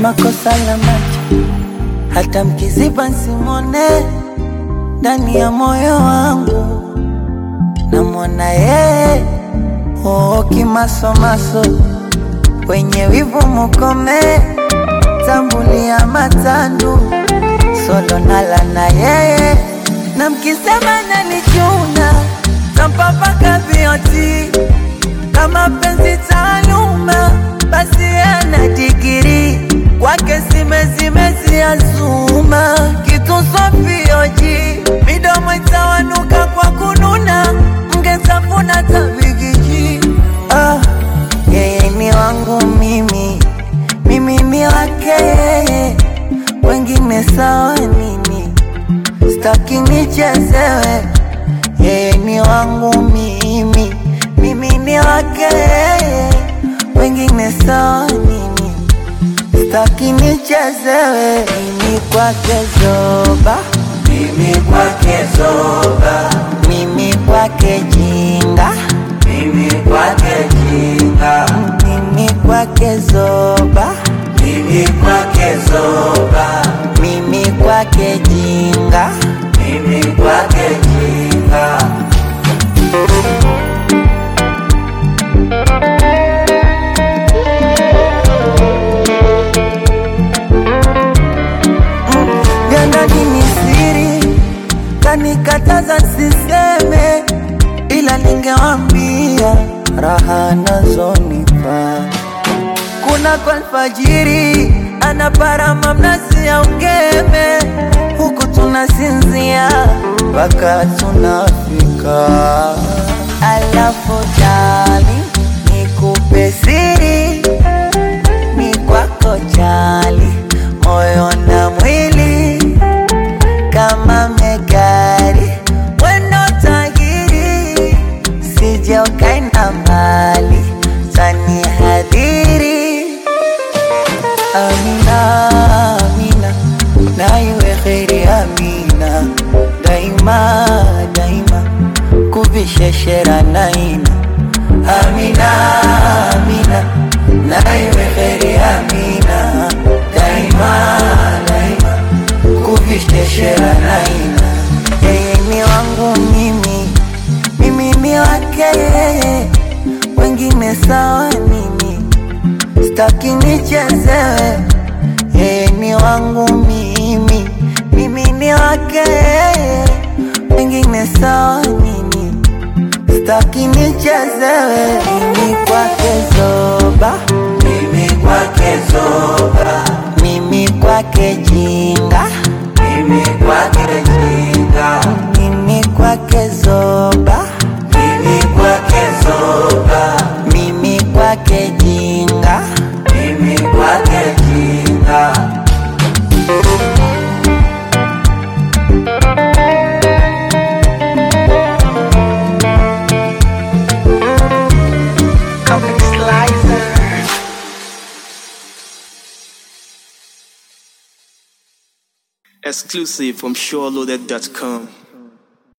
kama kosa la macho, hata mkiziba nsimone. Ndani ya moyo wangu namwona yeye, oh kimasomaso. Wenye wivu mukome, tambulia matandu, solo nala na yeye. Na mkisema nanichuna, tampapaka vioti. Kama penzi taaluma, basi ana digiri. Kwake simezi azuma, kitu sofioji. Midomo itawanuka kwa kununa, mgetafuna tabigiji. Yeye ni wangu mimi, mimi ni wake yeye. Wengine sawa nini, staki nichezewe. Yeye ni wangu mimi, mimi ni wake yeye. Wengine sawa nini, staki nichezewe. Mimi kwake zoba, mimi kwake zoba, mimi kwake jinga, mimi kwake jinga, mimi kwake zoba, mimi kwake zoba, mimi kwake jinga, mimi kwake jinga. Vyandani ni siri, kanikataza siseme, ila ningewambia raha nazonipa. Kuna kwa alfajiri, anaparama mnazi ya ungeme. Huku tunasinzia, mpaka tunafika. Alafu jali, nikupe siri, ni kwako jali, moyo na mwili. Kama megari, weno tagiri, sije ukaenda mbali, tani hadiri. Amina, amina, na iwe kheri amina. Daima, daima, kubisheshera naina. Amina, amina, na iwe kheri amina. Daima, daima, kubisheshera naina. Yeye ni wangu mimi, mimi ni wake yeye. Wengine sawa nini, staki nichezewe. Yeye ni wangu mimi, mimi ni wake yeye. Wengine sawa nini, staki nichezewe. Mimi kwake zoba, Mimi kwake zoba, mimi kwake jinga, mimi kwake jinga, mimi kwake zoba, mimi kwake zoba, mimi kwake jinga. mimi kwake jinga. Exclusive from SureLoaded.com.